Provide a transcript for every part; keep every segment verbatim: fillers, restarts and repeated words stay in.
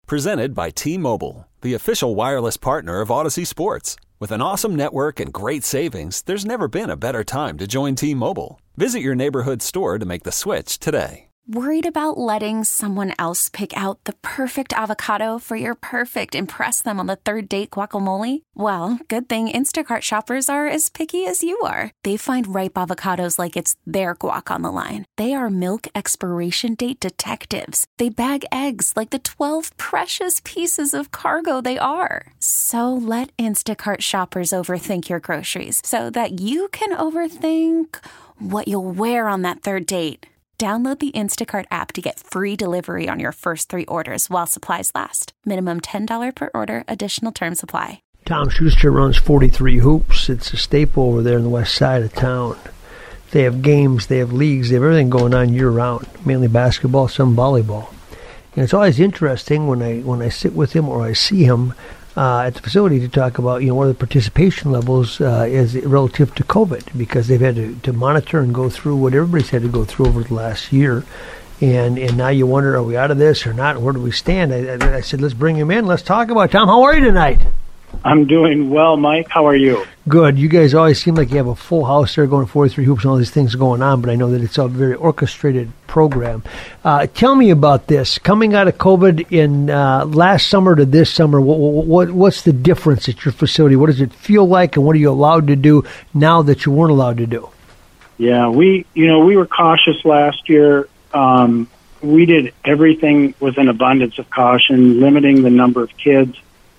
Presented by T-Mobile, the official wireless partner of Odyssey Sports. With an awesome network and great savings, there's never been a better time to join T-Mobile. Visit your neighborhood store to make the switch today. Worried about letting someone else pick out the perfect avocado for your perfect impress them on the third date guacamole? Well, good thing Instacart shoppers are as picky as you are. They find ripe avocados like it's their guac on the line. They are milk expiration date detectives. They bag eggs like the twelve precious pieces of cargo they are. So let Instacart shoppers overthink your groceries so that you can overthink what you'll wear on that third date. Download the Instacart app to get free delivery on your first three orders while supplies last. Minimum ten dollars per order. Additional terms apply. Tom Schuster runs forty-three Hoops. It's a staple over there on the west side of town. They have games, they have leagues, they have everything going on year-round, mainly basketball, some volleyball. And it's always interesting when I when I sit with him or I see him uh, at the facility to talk about, you know, what are the participation levels uh, is relative to COVID, because they've had to, to monitor and go through what everybody's had to go through over the last year. And and now you wonder, are we out of this or not? Where do we stand? I, I, I said, let's bring him in. Let's talk about it. Tom, how are you tonight? I'm doing well, Mike. How are you? Good. You guys always seem like you have a full house there going forty-three Hoops and all these things going on, but I know that it's a very orchestrated program. Uh, tell me about this. Coming out of COVID in uh, last summer to this summer, what, what what's the difference at your facility? What does it feel like, and what are you allowed to do now that you weren't allowed to do? Yeah, we you know we were cautious last year. Um, we did everything with an abundance of caution, limiting the number of kids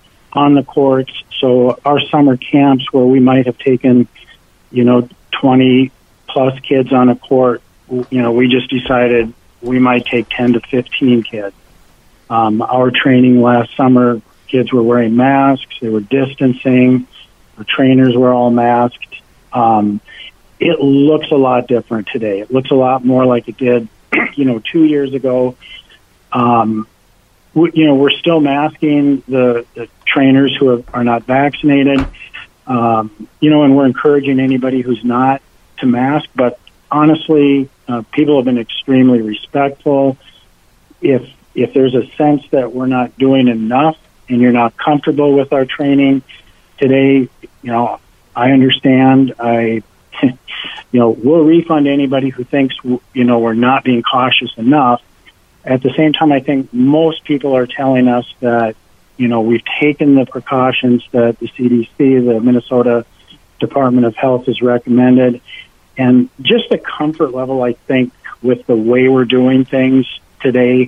on the courts. So our summer camps where we might have taken, you know, twenty plus kids on a court, you know, we just decided we might take ten to fifteen kids. Um, our training last summer, kids were wearing masks, they were distancing, the trainers were all masked. Um, it looks a lot different today. It looks a lot more like it did, you know, two years ago. Um, we, you know, we're still masking the, the trainers who have, are not vaccinated, um, you know, and we're encouraging anybody who's not to mask. But honestly, uh, people have been extremely respectful. If if there's a sense that we're not doing enough and you're not comfortable with our training today, you know, I understand. I, you know, we'll refund anybody who thinks, you know, we're not being cautious enough. At the same time, I think most people are telling us that, you know, we've taken the precautions that the C D C, the Minnesota Department of Health, has recommended. And just the comfort level, I think, with the way we're doing things today,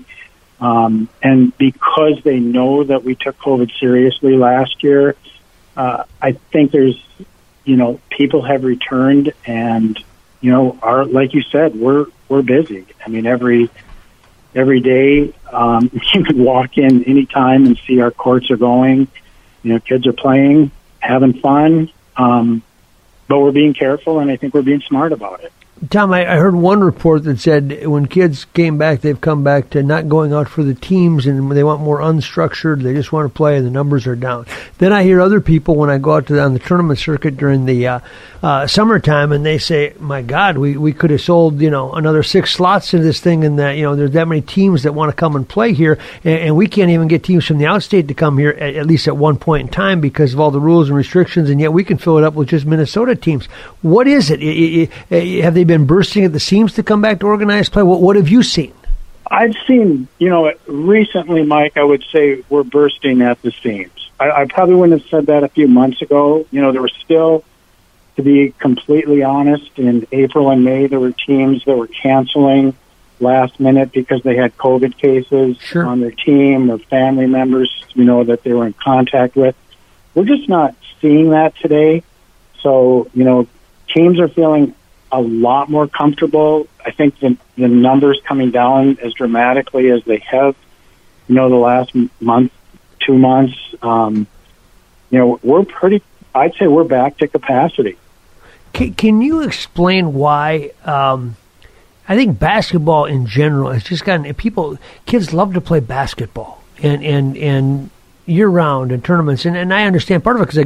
um, and because they know that we took COVID seriously last year, uh, I think there's, you know, people have returned and, you know, are, like you said, we're we're busy. I mean, every every day um, you can walk in anytime and see our courts are going. You know, kids are playing, having fun, um, but we're being careful, and I think we're being smart about it. Tom, I, I heard one report that said when kids came back, they've come back to not going out for the teams, and they want more unstructured. They just want to play, and the numbers are down. Then I hear other people when I go out to the, on the tournament circuit during the uh, uh, summertime, and they say, "My God, we, we could have sold you know another six slots into this thing, and that you know there's that many teams that want to come and play here, and, and we can't even get teams from the outstate to come here at, at least at one point in time because of all the rules and restrictions, and yet we can fill it up with just Minnesota teams. What is it? it, it, it have they been bursting at the seams to come back to organized play? What, what have you seen? I've seen, you know, recently, Mike, I would say we're bursting at the seams. I, I probably wouldn't have said that a few months ago. You know, there were still, to be completely honest, in April and May, there were teams that were canceling last minute because they had COVID cases sure. on their team or family members, you know, that they were in contact with. We're just not seeing that today. So, you know, teams are feeling a lot more comfortable. I think the, the numbers coming down as dramatically as they have, you know, the last month, two months, um, you know, we're pretty, I'd say we're back to capacity. Can, can you explain why, um, I think basketball in general has just gotten, people, kids love to play basketball and, and, and year round and tournaments. And, and I understand part of it because I grew up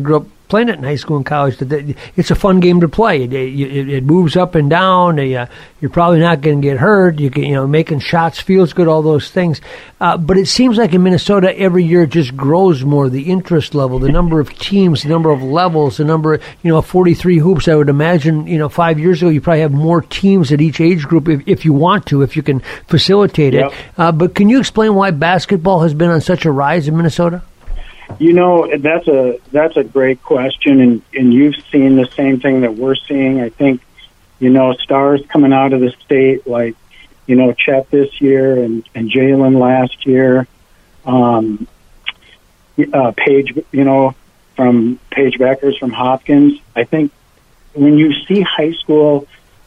playing it in high school and college. That it's a fun game to play. It, it, it moves up and down. Uh, you're probably not going to get hurt. You can, you know, making shots feels good. All those things. Uh, but it seems like in Minnesota every year it just grows more. The interest level, the number of teams, the number of levels, the number. You know, forty-three hoops. I would imagine. You know, five years ago you probably have more teams at each age group if, if you want to, if you can facilitate it. Yep. Uh, but can you explain why basketball has been on such a rise in Minnesota? You know, that's a that's a great question, and, and you've seen the same thing that we're seeing. I think, you know, stars coming out of the state like, you know, Chet this year and, and Jalen last year, um, uh, Paige, you know, from Paige Beckers from Hopkins. I think when you see high school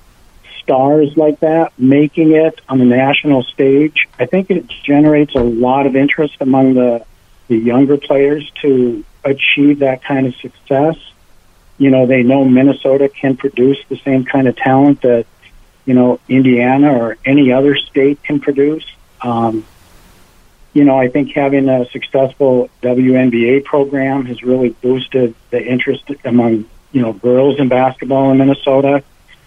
stars like that making it on the national stage, I think it generates a lot of interest among the the younger players to achieve that kind of success. You know, they know Minnesota can produce the same kind of talent that, you know, Indiana or any other state can produce. Um, you know, I think having a successful W N B A program has really boosted the interest among, you know, girls in basketball in Minnesota.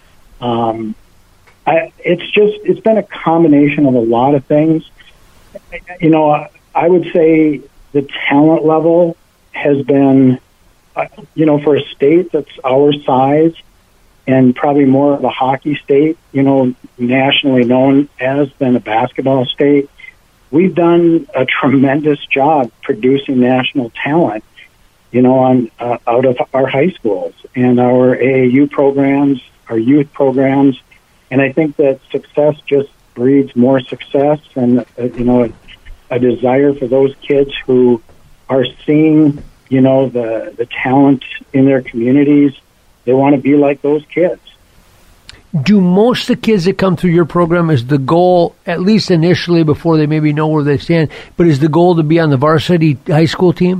Um, I, it's just, it's been a combination of a lot of things. You know, I, I would say the talent level has been, uh, you know, for a state that's our size and probably more of a hockey state, you know, nationally known as than a basketball state, we've done a tremendous job producing national talent, you know, on uh, out of our high schools and our A A U programs, our youth programs. And I think that success just breeds more success and, uh, you know, a desire for those kids who are seeing, you know, the, the talent in their communities. They want to be like those kids. Do most of the kids that come through your program, is the goal, at least initially before they maybe know where they stand, but is the goal to be on the varsity high school team?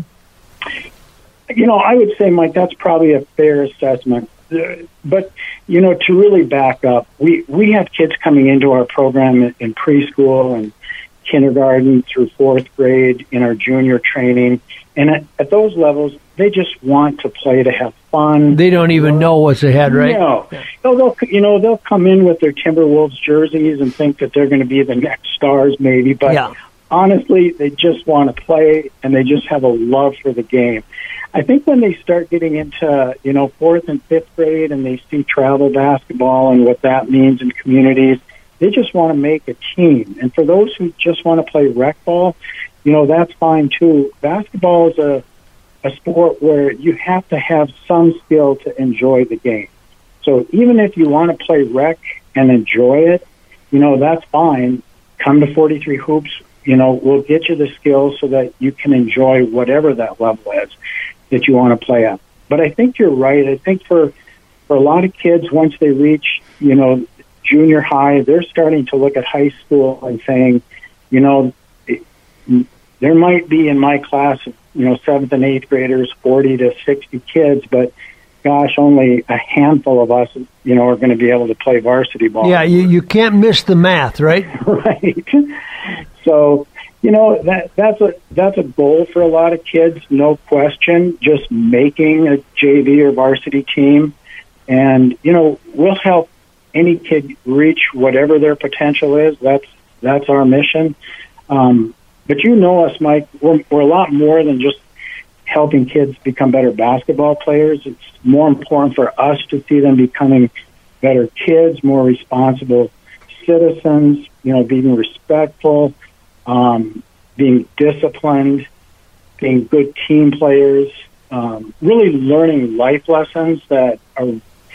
You know, I would say, Mike, that's probably a fair assessment. But, you know, to really back up, we, we have kids coming into our program in, in preschool and kindergarten through fourth grade in our junior training. And at, at those levels, they just want to play to have fun. They don't even know what's ahead, right? No. Yeah. They'll, they'll, you know, they'll come in with their Timberwolves jerseys and think that they're going to be the next stars maybe. But yeah. honestly, they just want to play, and they just have a love for the game. I think when they start getting into, you know, fourth and fifth grade and they see travel basketball and what that means in communities, they just want to make a team. And for those who just want to play rec ball, you know, that's fine too. Basketball is a, a sport where you have to have some skill to enjoy the game. So even if you want to play rec and enjoy it, you know, that's fine. Come to forty-three Hoops. You know, we'll get you the skills so that you can enjoy whatever that level is that you want to play at. But I think you're right. I think for, for a lot of kids, once they reach, you know, junior high, they're starting to look at high school and saying, you know, there might be in my class, you know, seventh and eighth graders, forty to sixty kids, but gosh, only a handful of us, you know, are going to be able to play varsity ball. Yeah, you, you can't miss the math, right? Right. So, you know, that that's a that's a goal for a lot of kids, no question, just making a J V or varsity team. And, you know, we'll help any kid reach whatever their potential is. That's that's our mission. Um, but you know us, Mike, we're, we're a lot more than just helping kids become better basketball players. It's more important for us to see them becoming better kids, more responsible citizens, you know, being respectful, um, being disciplined, being good team players, um, really learning life lessons that are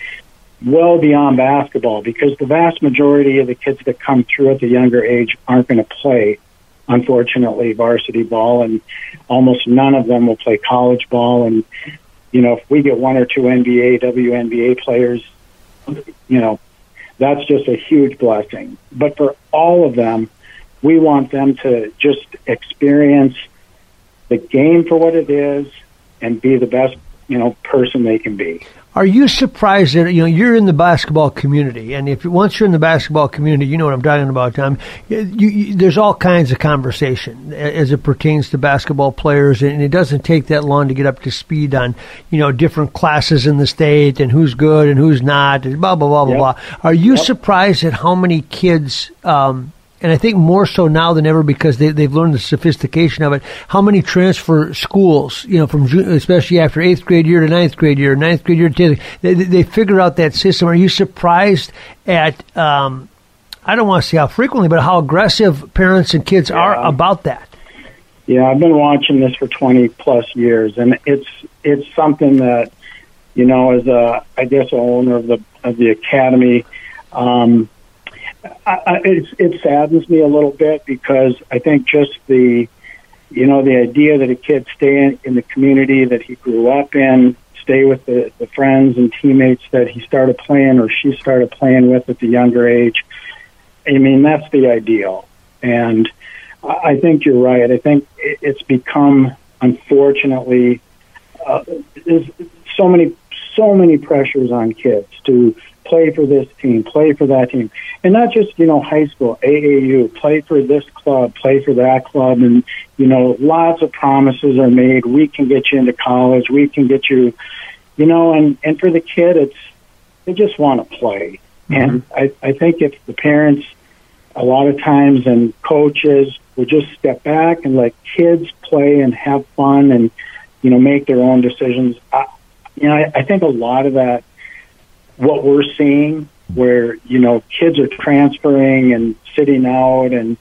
well beyond basketball, because the vast majority of the kids that come through at the younger age aren't going to play, unfortunately, varsity ball, and almost none of them will play college ball. And, you know, if we get one or two N B A, W N B A players, you know, that's just a huge blessing. But for all of them, we want them to just experience the game for what it is and be the best you know, person they can be. Are you surprised that, you know, you're in the basketball community, and if once you're in the basketball community, you know what I'm talking about, Tom, you, you, there's all kinds of conversation as it pertains to basketball players, and it doesn't take that long to get up to speed on, you know, different classes in the state and who's good and who's not, and blah, blah, blah, blah, yep. blah. Are you yep. surprised at how many kids, um, and I think more so now than ever because they, they've learned the sophistication of it, how many transfer schools, you know, from especially after eighth grade year to ninth grade year, ninth grade year to tenth, they, they figure out that system. Are you surprised at, um, I don't want to say how frequently, but how aggressive parents and kids yeah. are about that? Yeah, I've been watching this for twenty plus years, and it's it's something that, you know, as a, I guess, a owner of the of the academy, um, I, I, it's, it saddens me a little bit because I think just the, you know, the idea that a kid stay in, in the community that he grew up in, stay with the, the friends and teammates that he started playing or she started playing with at the younger age. I mean, that's the ideal. And I think you're right. I think it's become, unfortunately, uh, there's so many, so many pressures on kids to play for this team, play for that team. And not just, you know, high school, A A U, play for this club, play for that club. And, you know, lots of promises are made. We can get you into college. We can get you, you know, and, and for the kid, it's, they just want to play. Mm-hmm. And I, I think if the parents, a lot of times, and coaches will just step back and let kids play and have fun and, you know, make their own decisions. I, you know, I, I think a lot of that, what we're seeing where, you know, kids are transferring and sitting out and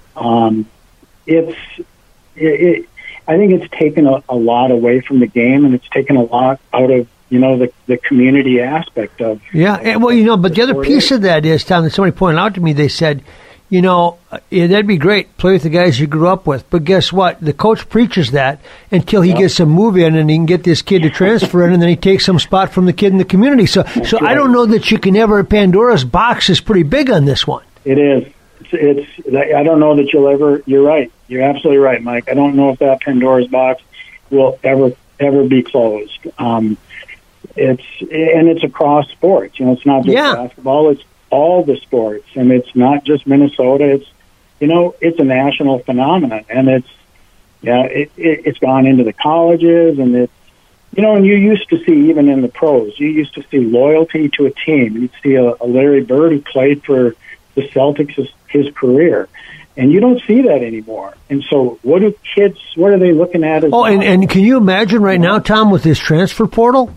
um, it's, it, it, I think it's taken a, a lot away from the game and it's taken a lot out of, you know, the, the community aspect of. Yeah. Of, well, you know, but the other piece is. of that is, Tom, that somebody pointed out to me, they said, you know, yeah, that'd be great, play with the guys you grew up with. But guess what? The coach preaches that until he yep. gets some move in and he can get this kid to transfer in, and then he takes some spot from the kid in the community. So, That's so right. I don't know that you can ever. Pandora's box is pretty big on this one. It is. It's, it's. I don't know that you'll ever. You're right. You're absolutely right, Mike. I don't know if that Pandora's box will ever ever be closed. Um, it's and it's across sports. You know, it's not just yeah. basketball. It's all the sports, and it's not just Minnesota. It's, you know, it's a national phenomenon, and it's, yeah, it, it, it's gone into the colleges, and it's, you know, and you used to see even in the pros, you used to see loyalty to a team. You'd see a, a Larry Bird who played for the Celtics his, his career, and you don't see that anymore. And so, what do kids? What are they looking at? As oh, and, and can you imagine right now, Tom, with this transfer portal?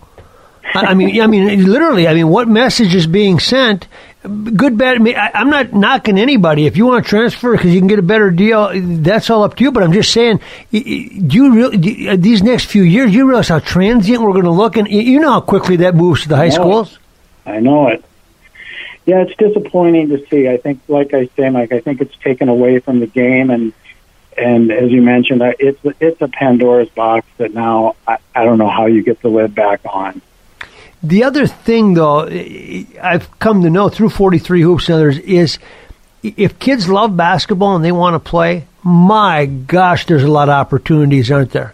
I mean, I mean, literally. I mean, what message is being sent? Good, bad. I mean, I, I'm not knocking anybody. If you want to transfer because you can get a better deal, that's all up to you. But I'm just saying, do you really do, these next few years? You realize how transient we're going to look, and you know how quickly that moves to the high schools. I know it. Yeah, it's disappointing to see. I think, like I say, Mike, I think it's taken away from the game, and and as you mentioned, it's it's a Pandora's box that now I, I don't know how you get the lid back on. The other thing, though, I've come to know through forty-three Hoops and others is if kids love basketball and they want to play, my gosh, there's a lot of opportunities, aren't there?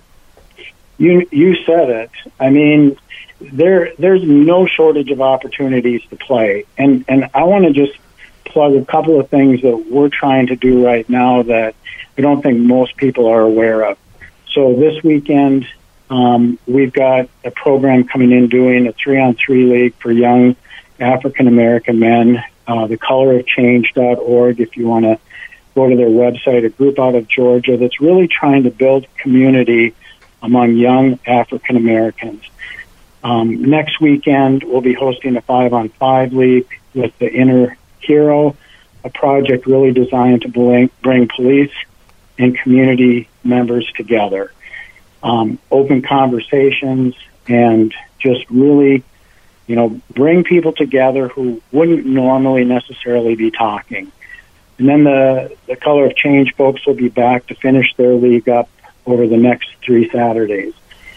You you said it. I mean, there there's no shortage of opportunities to play. And, and I want to just plug a couple of things that we're trying to do right now that I don't think most people are aware of. So this weekend, Um, we've got a program coming in doing a three-on-three league for young African-American men, uh, the color of change dot org, if you want to go to their website, a group out of Georgia that's really trying to build community among young African-Americans. Um, next weekend, we'll be hosting a five-on-five league with the Inner Hero, a project really designed to bring, bring police and community members together. Um, open conversations and just really, you know, bring people together who wouldn't normally necessarily be talking. And then the, the Color of Change folks will be back to finish their league up over the next three Saturdays.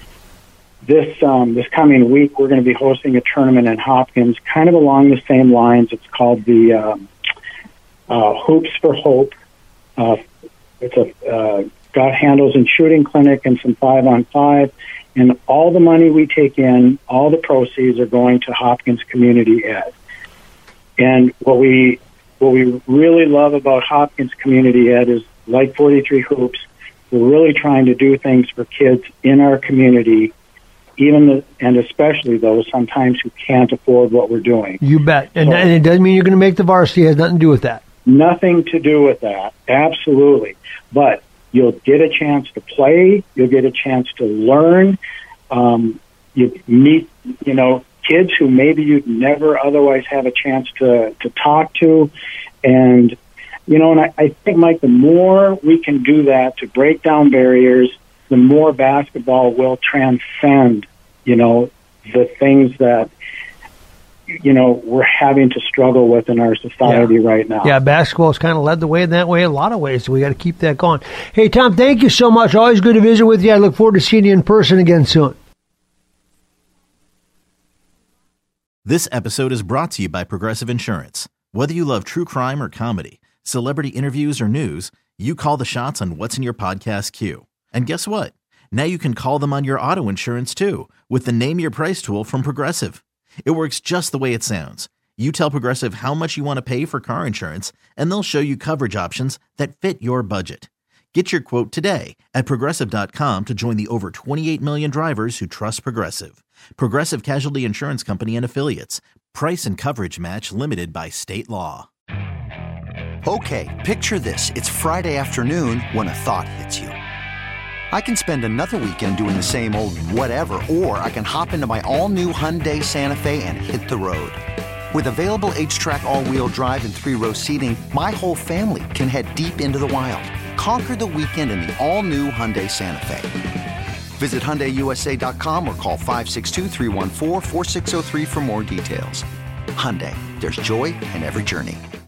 This um, this coming week, we're going to be hosting a tournament in Hopkins, kind of along the same lines. It's called the um, uh, Hoops for Hope. Uh, it's a uh, got handles and shooting clinic and some five on five. And all the money we take in, all the proceeds are going to Hopkins Community Ed. And what we what we really love about Hopkins Community Ed is, like forty-three Hoops, we're really trying to do things for kids in our community, even the, and especially those sometimes who can't afford what we're doing. You bet. And, So- and it doesn't mean you're going to make the varsity. It has nothing to do with that. Nothing to do with that, absolutely. But you'll get a chance to play. You'll get a chance to learn. Um, you meet, you know, kids who maybe you'd never otherwise have a chance to, to talk to. And, you know, and I, I think, Mike, the more we can do that to break down barriers, the more basketball will transcend, you know, the things that, you know, we're having to struggle with in our society Yeah. right now. Yeah, basketball has kind of led the way in that way in a lot of ways, so we got to keep that going. Hey, Tom, thank you so much. Always good to visit with you. I look forward to seeing you in person again soon. This episode is brought to you by Progressive Insurance. Whether you love true crime or comedy, celebrity interviews or news, you call the shots on what's in your podcast queue. And guess what? Now you can call them on your auto insurance too with the Name Your Price tool from Progressive. It works just the way it sounds. You tell Progressive how much you want to pay for car insurance, and they'll show you coverage options that fit your budget. Get your quote today at Progressive dot com to join the over twenty-eight million drivers who trust Progressive. Progressive Casualty Insurance Company and Affiliates. Price and coverage match limited by state law. Okay, picture this. It's Friday afternoon when a thought hits you. I can spend another weekend doing the same old whatever, or I can hop into my all-new Hyundai Santa Fe and hit the road. With available H-Track all-wheel drive and three-row seating, my whole family can head deep into the wild. Conquer the weekend in the all-new Hyundai Santa Fe. Visit Hyundai U S A dot com or call five six two, three one four, four six zero three for more details. Hyundai, there's joy in every journey.